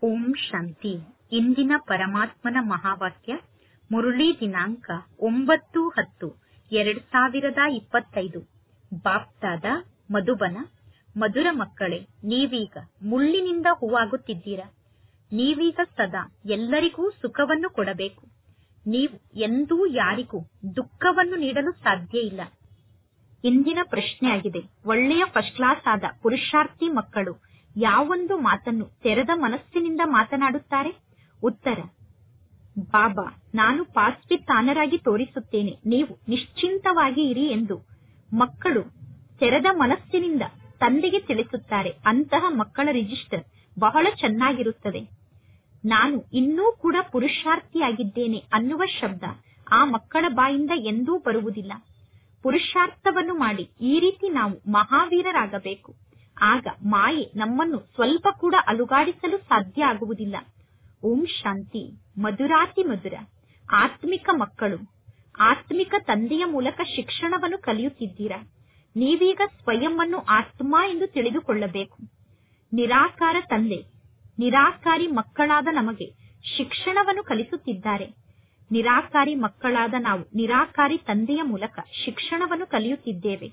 ಓಂ ಶಾಂತಿ. ಇಂದಿನ ಪರಮಾತ್ಮನ ಮಹಾವಾಕ್ಯ ಮುರುಳಿ ದಿನಾಂಕ 9/10/2025. ಬಾಪ್ದಾದ ಮಧುಬನ. ಮಧುರ ಮಕ್ಕಳೇ, ನೀವೀಗ ಮುಳ್ಳಿನಿಂದ ಹೂವಾಗುತ್ತಿದ್ದೀರಾ. ನೀವೀಗ ಸದಾ ಎಲ್ಲರಿಗೂ ಸುಖವನ್ನು ಕೊಡಬೇಕು. ನೀವು ಎಂದೂ ಯಾರಿಗೂ ದುಃಖವನ್ನು ನೀಡಲು ಸಾಧ್ಯ ಇಲ್ಲ. ಇಂದಿನ ಪ್ರಶ್ನೆಯಾಗಿದೆ, ಒಳ್ಳೆಯ ಫಸ್ಟ್ ಕ್ಲಾಸ್ ಆದ ಪುರುಷಾರ್ಥಿ ಮಕ್ಕಳು ಯಾವೊಂದು ಮಾತನ್ನು ತೆರೆದ ಮನಸ್ಸಿನಿಂದ ಮಾತನಾಡುತ್ತಾರೆ? ಉತ್ತರ: ಬಾಬಾ, ನಾನು ಪಾಸ್ವಿತಾನರಾಗಿ ತೋರಿಸುತ್ತೇನೆ, ನೀವು ನಿಶ್ಚಿಂತವಾಗಿ ಇರಿ ಎಂದು ಮಕ್ಕಳು ತೆರೆದ ಮನಸ್ಸಿನಿಂದ ತಂದೆಗೆ ತಿಳಿಸುತ್ತಾರೆ. ಅಂತಹ ಮಕ್ಕಳ ರಿಜಿಸ್ಟರ್ ಬಹಳ ಚೆನ್ನಾಗಿರುತ್ತದೆ. ನಾನು ಇನ್ನೂ ಕೂಡ ಪುರುಷಾರ್ಥಿಯಾಗಿದ್ದೇನೆ ಅನ್ನುವ ಶಬ್ದ ಆ ಮಕ್ಕಳ ಬಾಯಿಂದ ಎಂದೂ ಬರುವುದಿಲ್ಲ. ಪುರುಷಾರ್ಥವನ್ನು ಮಾಡಿ ಈ ರೀತಿ ನಾವು ಮಹಾವೀರರಾಗಬೇಕು. ಆಗ ಮಾಯೆ ನಮ್ಮನ್ನು ಸ್ವಲ್ಪ ಕೂಡ ಅಲುಗಾಡಿಸಲು ಸಾಧ್ಯ ಆಗುವುದಿಲ್ಲ. ಓಂ ಶಾಂತಿ. ಮಧುರಾತಿ ಮಧುರ ಆತ್ಮಿಕ ಮಕ್ಕಳು, ಆತ್ಮಿಕ ತಂದೆಯ ಮೂಲಕ ಶಿಕ್ಷಣವನ್ನು ಕಲಿಯುತ್ತಿದ್ದೀರಾ. ನೀವೀಗ ಸ್ವಯಂವನ್ನು ಆತ್ಮ ಎಂದು ತಿಳಿದುಕೊಳ್ಳಬೇಕು. ನಿರಾಕಾರ ತಂದೆ ನಿರಾಕಾರಿ ಮಕ್ಕಳಾದ ನಮಗೆ ಶಿಕ್ಷಣವನ್ನು ಕಲಿಸುತ್ತಿದ್ದಾರೆ. ನಿರಾಕಾರಿ ಮಕ್ಕಳಾದ ನಾವು ನಿರಾಕಾರಿ ತಂದೆಯ ಮೂಲಕ ಶಿಕ್ಷಣವನ್ನು ಕಲಿಯುತ್ತಿದ್ದೇವೆ.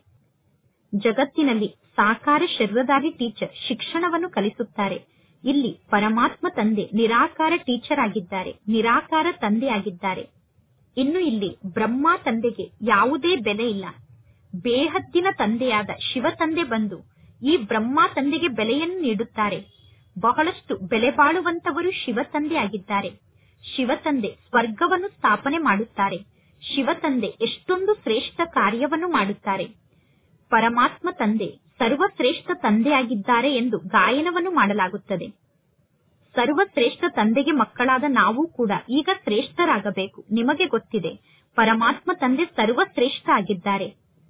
ಜಗತ್ತಿನಲ್ಲಿ ಸಾಕಾರ ಶರೀರಧಾರಿ ಟೀಚರ್ ಶಿಕ್ಷಣವನ್ನು ಕಲಿಸುತ್ತಾರೆ. ಇಲ್ಲಿ ಪರಮಾತ್ಮ ತಂದೆ ನಿರಾಕಾರ ಟೀಚರ್ ಆಗಿದ್ದಾರೆ, ನಿರಾಕಾರ ತಂದೆ ಆಗಿದ್ದಾರೆ. ಇನ್ನು ಇಲ್ಲಿ ಬ್ರಹ್ಮ ತಂದೆಗೆ ಯಾವುದೇ ಬೆಲೆ ಇಲ್ಲ. ಬೇಹದ್ದಿನ ತಂದೆಯಾದ ಶಿವ ತಂದೆ ಬಂದು ಈ ಬ್ರಹ್ಮ ತಂದೆಗೆ ಬೆಲೆಯನ್ನು ನೀಡುತ್ತಾರೆ. ಬಹಳಷ್ಟು ಬೆಲೆ ಬಾಳುವಂತವರು ಶಿವ ತಂದೆ ಆಗಿದ್ದಾರೆ. ಶಿವ ತಂದೆ ಸ್ವರ್ಗವನ್ನು ಸ್ಥಾಪನೆ ಮಾಡುತ್ತಾರೆ. ಶಿವ ತಂದೆ ಎಷ್ಟೊಂದು ಶ್ರೇಷ್ಠ ಕಾರ್ಯವನ್ನು ಮಾಡುತ್ತಾರೆ. ಪರಮಾತ್ಮ ತಂದೆ ಸರ್ವಶ್ರೇಷ್ಠ ತಂದೆಯಾಗಿದ್ದಾರೆ ಎಂದು ಗಾಯನವನ್ನು ಮಾಡಲಾಗುತ್ತದೆ. ಸರ್ವಶ್ರೇಷ್ಠ ತಂದೆಗೆ ಮಕ್ಕಳಾದ ನಾವು ಕೂಡ ಈಗ ಶ್ರೇಷ್ಠರಾಗಬೇಕು. ನಿಮಗೆ ಗೊತ್ತಿದೆ, ಪರಮಾತ್ಮ ತಂದೆ ಸರ್ವಶ್ರೇಷ್ಠ ಆಗಿದ್ದಾರೆ.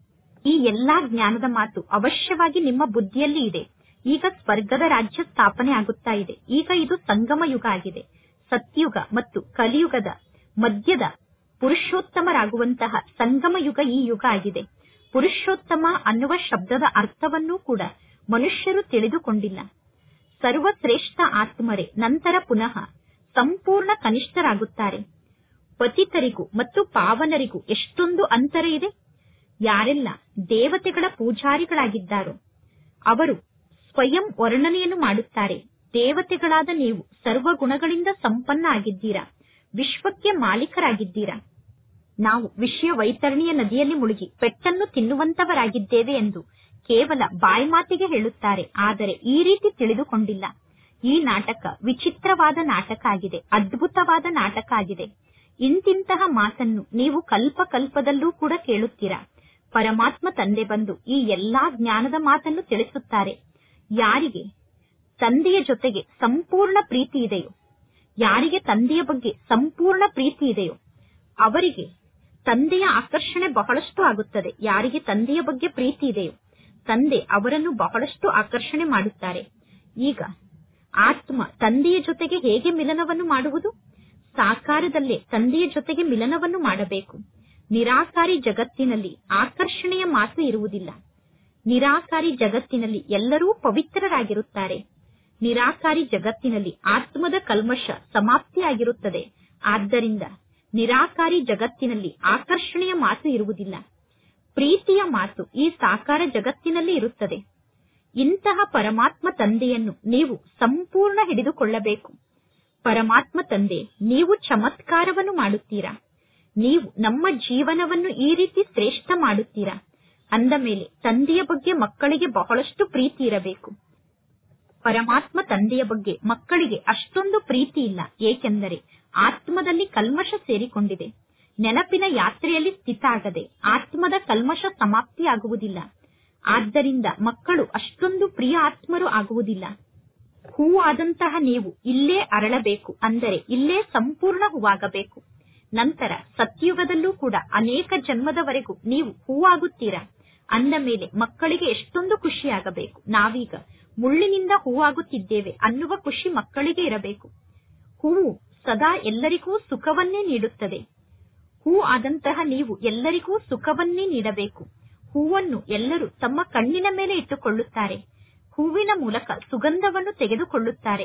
ಈ ಎಲ್ಲಾ ಜ್ಞಾನದ ಮಾತು ಅವಶ್ಯವಾಗಿ ನಿಮ್ಮ ಬುದ್ಧಿಯಲ್ಲಿ ಇದೆ. ಈಗ ಸ್ವರ್ಗದ ರಾಜ್ಯ ಸ್ಥಾಪನೆ ಆಗುತ್ತಾ ಇದೆ. ಈಗ ಇದು ಸಂಗಮ ಯುಗ ಆಗಿದೆ. ಸತ್ಯುಗ ಮತ್ತು ಕಲಿಯುಗದ ಮಧ್ಯದ ಪುರುಷೋತ್ತಮರಾಗುವಂತಹ ಸಂಗಮ ಯುಗ ಈ ಯುಗ ಆಗಿದೆ. ಪುರುಷೋತ್ತಮ ಅನ್ನುವ ಶಬ್ದದ ಅರ್ಥವನ್ನೂ ಕೂಡ ಮನುಷ್ಯರು ತಿಳಿದುಕೊಂಡಿಲ್ಲ. ಸರ್ವಶ್ರೇಷ್ಠ ಆತ್ಮರೇ ನಂತರ ಪುನಃ ಸಂಪೂರ್ಣ ಕನಿಷ್ಠರಾಗುತ್ತಾರೆ. ಪತಿತರಿಗೂ ಮತ್ತು ಪಾವನರಿಗೂ ಎಷ್ಟೊಂದು ಅಂತರ ಇದೆ. ಯಾರೆಲ್ಲ ದೇವತೆಗಳ ಪೂಜಾರಿಗಳಾಗಿದ್ದಾರೋ ಅವರು ಸ್ವಯಂ ವರ್ಣನೆಯನ್ನು ಮಾಡುತ್ತಾರೆ. ದೇವತೆಗಳಾದ ನೀವು ಸರ್ವ ಗುಣಗಳಿಂದ ಸಂಪನ್ನ ಆಗಿದ್ದೀರಾ, ವಿಶ್ವಕ್ಕೆ ಮಾಲೀಕರಾಗಿದ್ದೀರಾ. ನಾವು ವಿಷಯ ವೈತರಣಿಯ ನದಿಯಲ್ಲಿ ಮುಳುಗಿ ಪೆಟ್ಟನ್ನು ತಿನ್ನುವಂತವರಾಗಿದ್ದೇವೆ ಎಂದು ಕೇವಲ ಬಾಯಿ ಮಾತಿಗೆ ಹೇಳುತ್ತಾರೆ. ಆದರೆ ಈ ರೀತಿ ತಿಳಿದುಕೊಂಡಿಲ್ಲ. ಈ ನಾಟಕ ವಿಚಿತ್ರವಾದ ನಾಟಕ ಆಗಿದೆ, ಅದ್ಭುತವಾದ ನಾಟಕ ಆಗಿದೆ. ಇಂತಿಂತಹ ಮಾತನ್ನು ನೀವು ಕಲ್ಪ ಕಲ್ಪದಲ್ಲೂ ಕೂಡ ಕೇಳುತ್ತೀರಾ. ಪರಮಾತ್ಮ ತಂದೆ ಬಂದು ಈ ಎಲ್ಲಾ ಜ್ಞಾನದ ಮಾತನ್ನು ತಿಳಿಸುತ್ತಾರೆ. ಯಾರಿಗೆ ತಂದೆಯ ಜೊತೆಗೆ ಸಂಪೂರ್ಣ ಪ್ರೀತಿ ಇದೆಯೋ, ಯಾರಿಗೆ ತಂದೆಯ ಬಗ್ಗೆ ಸಂಪೂರ್ಣ ಪ್ರೀತಿ ಇದೆಯೋ ಅವರಿಗೆ ತಂದೆಯ ಆಕರ್ಷಣೆ ಬಹಳಷ್ಟು ಆಗುತ್ತದೆ. ಯಾರಿಗೆ ತಂದೆಯ ಬಗ್ಗೆ ಪ್ರೀತಿ ಇದೆಯೋ ತಂದೆ ಅವರನ್ನು ಬಹಳಷ್ಟು ಆಕರ್ಷಣೆ ಮಾಡುತ್ತಾರೆ. ಈಗ ಆತ್ಮ ತಂದೆಯ ಜೊತೆಗೆ ಹೇಗೆ ಮಿಲನವನ್ನು ಮಾಡುವುದು? ಸಾಕಾರದಲ್ಲೇ ತಂದೆಯ ಜೊತೆಗೆ ಮಿಲನವನ್ನು ಮಾಡಬೇಕು. ನಿರಾಕಾರಿ ಜಗತ್ತಿನಲ್ಲಿ ಆಕರ್ಷಣೆಯ ಮಾತು ಇರುವುದಿಲ್ಲ. ನಿರಾಕಾರಿ ಜಗತ್ತಿನಲ್ಲಿ ಎಲ್ಲರೂ ಪವಿತ್ರರಾಗಿರುತ್ತಾರೆ. ನಿರಾಕಾರಿ ಜಗತ್ತಿನಲ್ಲಿ ಆತ್ಮದ ಕಲ್ಮಶ ಸಮಾಪ್ತಿಯಾಗಿರುತ್ತದೆ. ಆದ್ದರಿಂದ ನಿರಾಕಾರಿ ಜಗತ್ತಿನಲ್ಲಿ ಆಕರ್ಷಣೆಯ ಮಾತು ಇರುವುದಿಲ್ಲ. ಪ್ರೀತಿಯ ಮಾತು ಈ ಸಾಕಾರ ಜಗತ್ತಿನಲ್ಲಿ ಇರುತ್ತದೆ. ಇಂತಹ ಪರಮಾತ್ಮ ತಂದೆಯನ್ನು ನೀವು ಸಂಪೂರ್ಣ ಹಿಡಿದುಕೊಳ್ಳಬೇಕು. ಪರಮಾತ್ಮ ತಂದೆ, ನೀವು ಚಮತ್ಕಾರವನ್ನು ಮಾಡುತ್ತೀರಾ. ನೀವು ನಮ್ಮ ಜೀವನವನ್ನು ಈ ರೀತಿ ಶ್ರೇಷ್ಠ ಮಾಡುತ್ತೀರಾ. ಅಂದ ಮೇಲೆ ತಂದೆಯ ಬಗ್ಗೆ ಮಕ್ಕಳಿಗೆ ಬಹಳಷ್ಟು ಪ್ರೀತಿ ಇರಬೇಕು. ಪರಮಾತ್ಮ ತಂದೆಯ ಬಗ್ಗೆ ಮಕ್ಕಳಿಗೆ ಅಷ್ಟೊಂದು ಪ್ರೀತಿ ಇಲ್ಲ. ಏಕೆಂದರೆ ಆತ್ಮದಲ್ಲಿ ಕಲ್ಮಶ ಸೇರಿಕೊಂಡಿದೆ. ನೆನಪಿನ ಯಾತ್ರೆಯಲ್ಲಿ ಸ್ಥಿತ ಆಗದೆ ಆತ್ಮದ ಕಲ್ಮಶ ಸಮಾಪ್ತಿಯಾಗುವುದಿಲ್ಲ. ಆದ್ದರಿಂದ ಮಕ್ಕಳು ಅಷ್ಟೊಂದು ಪ್ರಿಯ ಆತ್ಮರು ಆಗುವುದಿಲ್ಲ. ಹೂವು ಆದಂತಹ ನೀವು ಇಲ್ಲೇ ಅರಳಬೇಕು. ಅಂದರೆ ಇಲ್ಲೇ ಸಂಪೂರ್ಣ ಹೂವಾಗಬೇಕು. ನಂತರ ಸತ್ಯುಗದಲ್ಲೂ ಕೂಡ ಅನೇಕ ಜನ್ಮದವರೆಗೂ ನೀವು ಹೂವಾಗುತ್ತೀರಾ. ಅಂದ ಮೇಲೆ ಮಕ್ಕಳಿಗೆ ಎಷ್ಟೊಂದು ಖುಷಿಯಾಗಬೇಕು. ನಾವೀಗ ಮುಳ್ಳಿನಿಂದ ಹೂವಾಗುತ್ತಿದ್ದೇವೆ ಅನ್ನುವ ಖುಷಿ ಮಕ್ಕಳಿಗೆ ಇರಬೇಕು. ಹೂವು ಸದಾ ಎಲ್ಲರಿಗೂ ಸುಖವನ್ನೇ ನೀಡುತ್ತದೆ. ಹೂ ಆದಂತಹ ನೀವು ಎಲ್ಲರಿಗೂ ಸುಖವನ್ನೇ ನೀಡಬೇಕು. ಹೂವನ್ನು ಎಲ್ಲರೂ ತಮ್ಮ ಕಣ್ಣಿನ ಮೇಲೆ ಇಟ್ಟುಕೊಳ್ಳುತ್ತಾರೆ. ಹೂವಿನ ಮೂಲಕ ಸುಗಂಧವನ್ನು ತೆಗೆದುಕೊಳ್ಳುತ್ತಾರೆ.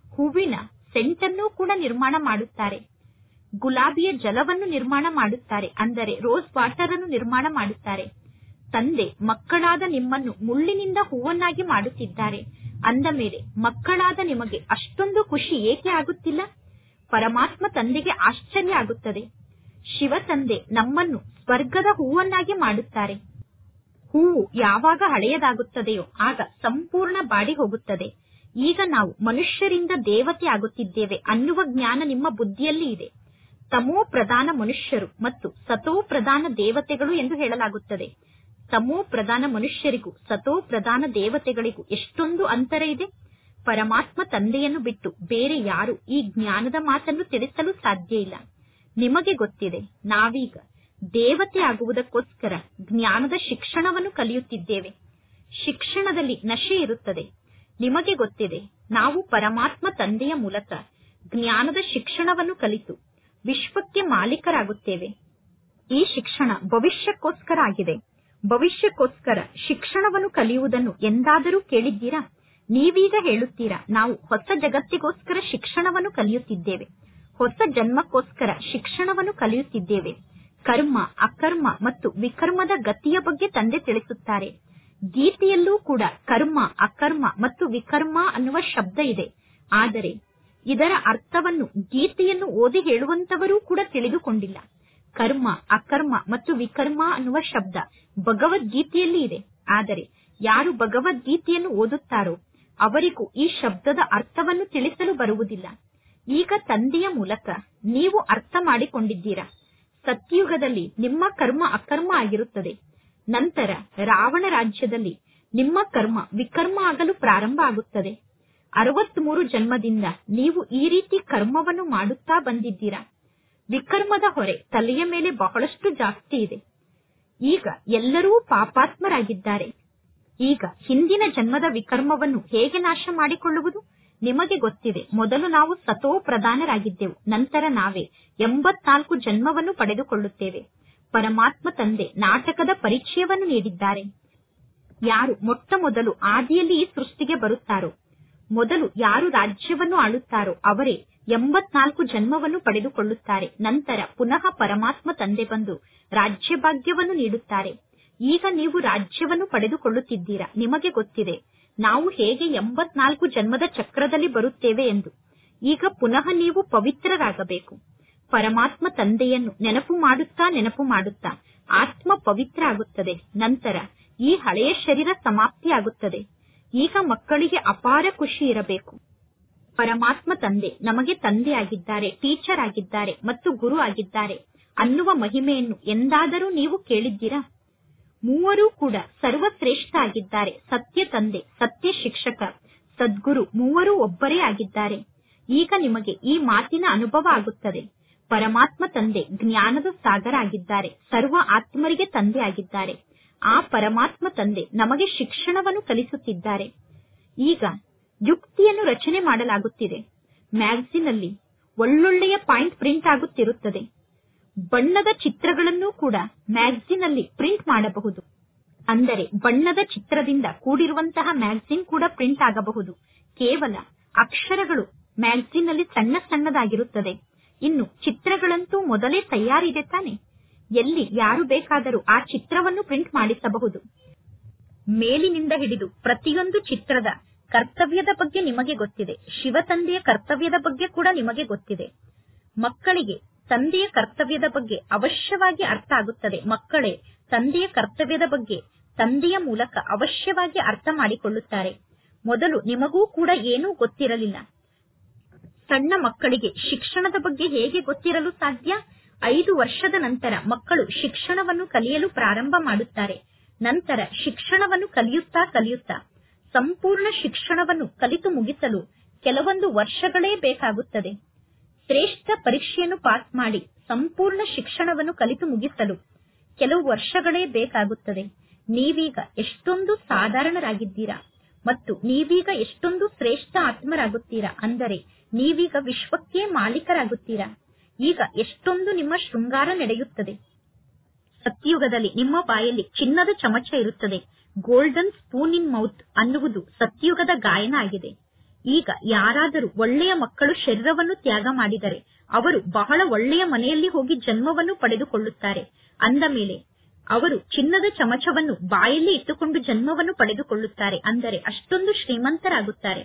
ಹೂವಿನ ಸೆಂಟನ್ನು ಕೂಡ ನಿರ್ಮಾಣ ಮಾಡುತ್ತಾರೆ. ಗುಲಾಬಿಯ ಜಲವನ್ನು ನಿರ್ಮಾಣ ಮಾಡುತ್ತಾರೆ, ಅಂದರೆ ರೋಸ್ ವಾಟರ್ ಅನ್ನು ನಿರ್ಮಾಣ ಮಾಡುತ್ತಾರೆ. ತಂದೆ ಮಕ್ಕಳಾದ ನಿಮ್ಮನ್ನು ಮುಳ್ಳಿನಿಂದ ಹೂವನ್ನಾಗಿ ಮಾಡುತ್ತಿದ್ದಾರೆ. ಅಂದ ಮೇಲೆ ಮಕ್ಕಳಾದ ನಿಮಗೆ ಅಷ್ಟೊಂದು ಖುಷಿ ಏಕೆ ಆಗುತ್ತಿಲ್ಲ? ಪರಮಾತ್ಮ ತಂದೆಗೆ ಆಶ್ಚರ್ಯ ಆಗುತ್ತದೆ. ಶಿವ ತಂದೆ ನಮ್ಮನ್ನು ಸ್ವರ್ಗದ ಹೂವನ್ನಾಗಿ ಮಾಡುತ್ತಾರೆ. ಹೂವು ಯಾವಾಗ ಹಳೆಯದಾಗುತ್ತದೆಯೋ ಆಗ ಸಂಪೂರ್ಣ ಬಾಡಿ ಹೋಗುತ್ತದೆ. ಈಗ ನಾವು ಮನುಷ್ಯರಿಂದ ದೇವತೆ ಆಗುತ್ತಿದ್ದೇವೆ ಅನ್ನುವ ಜ್ಞಾನ ನಿಮ್ಮ ಬುದ್ಧಿಯಲ್ಲಿ ಇದೆ. ತಮೋ ಪ್ರಧಾನ ಮನುಷ್ಯರು ಮತ್ತು ಸತೋ ಪ್ರಧಾನ ದೇವತೆಗಳು ಎಂದು ಹೇಳಲಾಗುತ್ತದೆ. ತಮೋ ಪ್ರಧಾನ ಮನುಷ್ಯರಿಗೂ ಸತೋ ಪ್ರಧಾನ ದೇವತೆಗಳಿಗೂ ಎಷ್ಟೊಂದು ಅಂತರ ಇದೆ. ಪರಮಾತ್ಮ ತಂದೆಯನ್ನು ಬಿಟ್ಟು ಬೇರೆ ಯಾರು ಈ ಜ್ಞಾನದ ಮಾತನ್ನು ತಿಳಿಸಲು ಸಾಧ್ಯ ಇಲ್ಲ. ನಿಮಗೆ ಗೊತ್ತಿದೆ, ನಾವೀಗ ದೇವತೆ ಆಗುವುದಕ್ಕೋಸ್ಕರ ಜ್ಞಾನದ ಶಿಕ್ಷಣವನ್ನು ಕಲಿಯುತ್ತಿದ್ದೇವೆ. ಶಿಕ್ಷಣದಲ್ಲಿ ನಶೆ ಇರುತ್ತದೆ. ನಿಮಗೆ ಗೊತ್ತಿದೆ, ನಾವು ಪರಮಾತ್ಮ ತಂದೆಯ ಮೂಲಕ ಜ್ಞಾನದ ಶಿಕ್ಷಣವನ್ನು ಕಲಿತು ವಿಶ್ವಕ್ಕೆ ಮಾಲೀಕರಾಗುತ್ತೇವೆ. ಈ ಶಿಕ್ಷಣ ಭವಿಷ್ಯಕ್ಕೋಸ್ಕರ ಆಗಿದೆ. ಭವಿಷ್ಯಕ್ಕೋಸ್ಕರ ಶಿಕ್ಷಣವನ್ನು ಕಲಿಯುವುದನ್ನು ಎಂದಾದರೂ ಕೇಳಿದ್ದೀರಾ? ನೀವೀಗ ಹೇಳುತ್ತೀರಾ, ನಾವು ಹೊಸ ಜಗತ್ತಿಗೋಸ್ಕರ ಶಿಕ್ಷಣವನ್ನು ಕಲಿಯುತ್ತಿದ್ದೇವೆ, ಹೊಸ ಜನ್ಮಕ್ಕೋಸ್ಕರ ಶಿಕ್ಷಣವನ್ನು ಕಲಿಯುತ್ತಿದ್ದೇವೆ. ಕರ್ಮ, ಅಕರ್ಮ ಮತ್ತು ವಿಕರ್ಮದ ಗತಿಯ ಬಗ್ಗೆ ತಂದೆ ತಿಳಿಸುತ್ತಾರೆ. ಗೀತೆಯಲ್ಲೂ ಕೂಡ ಕರ್ಮ, ಅಕರ್ಮ ಮತ್ತು ವಿಕರ್ಮ ಅನ್ನುವ ಶಬ್ದ ಇದೆ. ಆದರೆ ಇದರ ಅರ್ಥವನ್ನು ಗೀತೆಯನ್ನು ಓದಿ ಹೇಳುವಂತವರೂ ಕೂಡ ತಿಳಿದುಕೊಂಡಿಲ್ಲ. ಕರ್ಮ, ಅಕರ್ಮ ಮತ್ತು ವಿಕರ್ಮ ಅನ್ನುವ ಶಬ್ದ ಭಗವದ್ಗೀತೆಯಲ್ಲಿ ಇದೆ. ಆದರೆ ಯಾರು ಭಗವದ್ಗೀತೆಯನ್ನು ಓದುತ್ತಾರೋ ಅವರಿಗೂ ಈ ಶಬ್ದದ ಅರ್ಥವನ್ನು ತಿಳಿಸಲು ಬರುವುದಿಲ್ಲ. ಈಗ ತಂದೆಯ ಮೂಲಕ ನೀವು ಅರ್ಥ ಮಾಡಿಕೊಂಡಿದ್ದೀರಾ. ಸತ್ಯುಗದಲ್ಲಿ ನಿಮ್ಮ ಕರ್ಮ ಅಕರ್ಮ ಆಗಿರುತ್ತದೆ. ನಂತರ ರಾವಣ ರಾಜ್ಯದಲ್ಲಿ ನಿಮ್ಮ ಕರ್ಮ ವಿಕರ್ಮ ಆಗಲು ಪ್ರಾರಂಭ ಆಗುತ್ತದೆ. 63 ಜನ್ಮದಿಂದ ನೀವು ಈ ರೀತಿ ಕರ್ಮವನ್ನು ಮಾಡುತ್ತಾ ಬಂದಿದ್ದೀರಾ. ವಿಕರ್ಮದ ಹೊರೆ ತಲೆಯ ಮೇಲೆ ಬಹಳಷ್ಟು ಜಾಸ್ತಿ ಇದೆ. ಈಗ ಎಲ್ಲರೂ ಪಾಪಾತ್ಮರಾಗಿದ್ದಾರೆ. ಈಗ ಹಿಂದಿನ ಜನ್ಮದ ವಿಕರ್ಮವನ್ನು ಹೇಗೆ ನಾಶ ಮಾಡಿಕೊಳ್ಳುವುದು? ನಿಮಗೆ ಗೊತ್ತಿದೆ, ಮೊದಲು ನಾವು ಸತೋ ಪ್ರಧಾನರಾಗಿದ್ದೆವು. ನಂತರ ನಾವೇ 84 ಜನ್ಮವನ್ನು ಪಡೆದುಕೊಳ್ಳುತ್ತೇವೆ. ಪರಮಾತ್ಮ ತಂದೆ ನಾಟಕದ ಪರಿಚಯವನ್ನು ನೀಡಿದ್ದಾರೆ. ಯಾರು ಮೊಟ್ಟ ಮೊದಲು ಆದಿಯಲ್ಲಿ ಈ ಸೃಷ್ಟಿಗೆ ಬರುತ್ತಾರೋ, ಮೊದಲು ಯಾರು ರಾಜ್ಯವನ್ನು ಆಳುತ್ತಾರೋ ಅವರೇ 84 ಜನ್ಮವನ್ನು ಪಡೆದುಕೊಳ್ಳುತ್ತಾರೆ. ನಂತರ ಪುನಃ ಪರಮಾತ್ಮ ತಂದೆ ಬಂದು ರಾಜ್ಯ ಭಾಗ್ಯವನ್ನು ನೀಡುತ್ತಾರೆ. ಈಗ ನೀವು ರಾಜ್ಯವನ್ನು ಪಡೆದುಕೊಳ್ಳುತ್ತಿದ್ದೀರಾ. ನಿಮಗೆ ಗೊತ್ತಿದೆ ನಾವು ಹೇಗೆ 84 ಜನ್ಮದ ಚಕ್ರದಲ್ಲಿ ಬರುತ್ತೇವೆ ಎಂದು. ಈಗ ಪುನಃ ನೀವು ಪವಿತ್ರರಾಗಬೇಕು. ಪರಮಾತ್ಮ ತಂದೆಯನ್ನು ನೆನಪು ಮಾಡುತ್ತಾ ಆತ್ಮ ಪವಿತ್ರ ಆಗುತ್ತದೆ. ನಂತರ ಈ ಹಳೆಯ ಶರೀರ ಸಮಾಪ್ತಿ ಆಗುತ್ತದೆ. ಈಗ ಮಕ್ಕಳಿಗೆ ಅಪಾರ ಖುಷಿ ಇರಬೇಕು. ಪರಮಾತ್ಮ ತಂದೆ ನಮಗೆ ತಂದೆ ಆಗಿದ್ದಾರೆ, ಟೀಚರ್ ಆಗಿದ್ದಾರೆ ಮತ್ತು ಗುರು ಆಗಿದ್ದಾರೆ ಅನ್ನುವ ಮಹಿಮೆಯನ್ನು ಎಂದಾದರೂ ನೀವು ಕೇಳಿದ್ದೀರಾ? ಮೂವರೂ ಕೂಡ ಸರ್ವಶ್ರೇಷ್ಠ ಆಗಿದ್ದಾರೆ. ಸತ್ಯ ತಂದೆ, ಸತ್ಯ ಶಿಕ್ಷಕ, ಸದ್ಗುರು ಮೂವರೂ ಒಬ್ಬರೇ ಆಗಿದ್ದಾರೆ. ಈಗ ನಿಮಗೆ ಈ ಮಾತಿನ ಅನುಭವ ಆಗುತ್ತದೆ. ಪರಮಾತ್ಮ ತಂದೆ ಜ್ಞಾನದ ಸಾಗರ ಆಗಿದ್ದಾರೆ. ಸರ್ವ ಆತ್ಮರಿಗೆ ತಂದೆ ಆಗಿದ್ದಾರೆ. ಆ ಪರಮಾತ್ಮ ತಂದೆ ನಮಗೆ ಶಿಕ್ಷಣವನ್ನು ಕಲಿಸುತ್ತಿದ್ದಾರೆ. ಈಗ ಯುಕ್ತಿಯನ್ನು ರಚನೆ ಮಾಡಲಾಗುತ್ತಿದೆ. ಮ್ಯಾಗಝಿನ್ ಅಲ್ಲಿ ಒಳ್ಳೊಳ್ಳೆಯ ಪಾಯಿಂಟ್ ಪ್ರಿಂಟ್ ಆಗುತ್ತಿರುತ್ತದೆ. ಬಣ್ಣದ ಚಿತ್ರಗಳನ್ನು ಕೂಡ ಮ್ಯಾಗಝಿನ್ ಅಲ್ಲಿ ಪ್ರಿಂಟ್ ಮಾಡಬಹುದು. ಅಂದರೆ ಬಣ್ಣದ ಚಿತ್ರದಿಂದ ಕೂಡಿರುವಂತಹ ಮ್ಯಾಗಝಿನ್ ಕೂಡ ಪ್ರಿಂಟ್ ಆಗಬಹುದು. ಕೇವಲ ಅಕ್ಷರಗಳು ಮ್ಯಾಗಝಿನ್ ಅಲ್ಲಿ ಸಣ್ಣ ಸಣ್ಣದಾಗಿರುತ್ತದೆ. ಇನ್ನು ಚಿತ್ರಗಳಂತೂ ಮೊದಲೇ ತಯಾರಿದೆ ತಾನೆ. ಎಲ್ಲಿ ಯಾರು ಬೇಕಾದರೂ ಆ ಚಿತ್ರವನ್ನು ಪ್ರಿಂಟ್ ಮಾಡಿಸಬಹುದು. ಮೇಲಿನಿಂದ ಹಿಡಿದು ಪ್ರತಿಯೊಂದು ಚಿತ್ರದ ಕರ್ತವ್ಯದ ಬಗ್ಗೆ ನಿಮಗೆ ಗೊತ್ತಿದೆ. ಶಿವ ತಂದೆಯ ಕರ್ತವ್ಯದ ಬಗ್ಗೆ ಕೂಡ ನಿಮಗೆ ಗೊತ್ತಿದೆ. ಮಕ್ಕಳಿಗೆ ತಂದೆಯ ಕರ್ತವ್ಯದ ಬಗ್ಗೆ ಅವಶ್ಯವಾಗಿ ಅರ್ಥ ಆಗುತ್ತದೆ. ಮಕ್ಕಳೇ ತಂದೆಯ ಕರ್ತವ್ಯದ ಬಗ್ಗೆ ತಂದೆಯ ಮೂಲಕ ಅವಶ್ಯವಾಗಿ ಅರ್ಥ ಮಾಡಿಕೊಳ್ಳುತ್ತಾರೆ. ಮೊದಲು ನಿಮಗೂ ಕೂಡ ಏನೂ ಗೊತ್ತಿರಲಿಲ್ಲ. ಸಣ್ಣ ಮಕ್ಕಳಿಗೆ ಶಿಕ್ಷಣದ ಬಗ್ಗೆ ಹೇಗೆ ಗೊತ್ತಿರಲು ಸಾಧ್ಯ? 5 ವರ್ಷದ ನಂತರ ಮಕ್ಕಳು ಶಿಕ್ಷಣವನ್ನು ಕಲಿಯಲು ಪ್ರಾರಂಭ ಮಾಡುತ್ತಾರೆ. ನಂತರ ಶಿಕ್ಷಣವನ್ನು ಕಲಿಯುತ್ತಾ ಸಂಪೂರ್ಣ ಶಿಕ್ಷಣವನ್ನು ಕಲಿತು ಮುಗಿಸಲು ಕೆಲವೊಂದು ವರ್ಷಗಳೇ ಬೇಕಾಗುತ್ತದೆ. ಶ್ರೇಷ್ಠ ಪರೀಕ್ಷೆಯನ್ನು ಪಾಸ್ ಮಾಡಿ ಸಂಪೂರ್ಣ ಶಿಕ್ಷಣವನ್ನು ಕಲಿತು ಮುಗಿಸಲು ಕೆಲವು ವರ್ಷಗಳೇ ಬೇಕಾಗುತ್ತದೆ. ನೀವೀಗ ಎಷ್ಟೊಂದು ಸಾಧಾರಣರಾಗಿದ್ದೀರಾ ಮತ್ತು ನೀವೀಗ ಎಷ್ಟೊಂದು ಶ್ರೇಷ್ಠ ಆತ್ಮರಾಗುತ್ತೀರಾ. ಅಂದರೆ ನೀವೀಗ ವಿಶ್ವಕ್ಕೆ ಮಾಲೀಕರಾಗುತ್ತೀರಾ. ಈಗ ಎಷ್ಟೊಂದು ನಿಮ್ಮ ಶೃಂಗಾರ ನಡೆಯುತ್ತದೆ. ಸತ್ಯುಗದಲ್ಲಿ ನಿಮ್ಮ ಬಾಯಲ್ಲಿ ಚಿನ್ನದ ಚಮಚ ಇರುತ್ತದೆ. ಗೋಲ್ಡನ್ ಸ್ಪೂನ್ ಇನ್ ಮೌತ್ ಅನ್ನುವುದು ಸತ್ಯುಗದ ಗಾಯನ ಆಗಿದೆ. ಈಗ ಯಾರಾದರೂ ಒಳ್ಳೆಯ ಮಕ್ಕಳು ಶರೀರವನ್ನು ತ್ಯಾಗ ಮಾಡಿದರೆ ಅವರು ಬಹಳ ಒಳ್ಳೆಯ ಮನೆಯಲ್ಲಿ ಹೋಗಿ ಜನ್ಮವನ್ನು ಪಡೆದುಕೊಳ್ಳುತ್ತಾರೆ. ಅಂದ ಮೇಲೆ ಅವರು ಚಿನ್ನದ ಚಮಚವನ್ನು ಬಾಯಲ್ಲಿ ಇಟ್ಟುಕೊಂಡು ಜನ್ಮವನ್ನು ಪಡೆದುಕೊಳ್ಳುತ್ತಾರೆ. ಅಂದರೆ ಅಷ್ಟೊಂದು ಶ್ರೀಮಂತರಾಗುತ್ತಾರೆ.